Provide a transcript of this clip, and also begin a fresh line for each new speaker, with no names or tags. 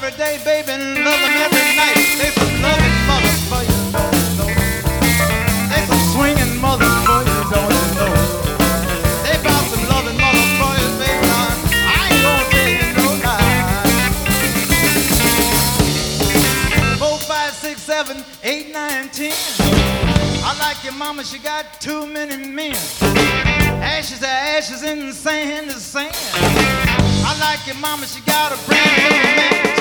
every day, baby, and love them every night. They some loving mother for you, don't you know? They some swinging mother for you, don't you know? They bout some loving mother for you, baby. I ain't gonna tell you no lie. 4, 5, 6, 7, 8, 9, 10. I like your mama, she got too many men. Ashes to ashes and sand to sand. I like your mama, she got a brand new man.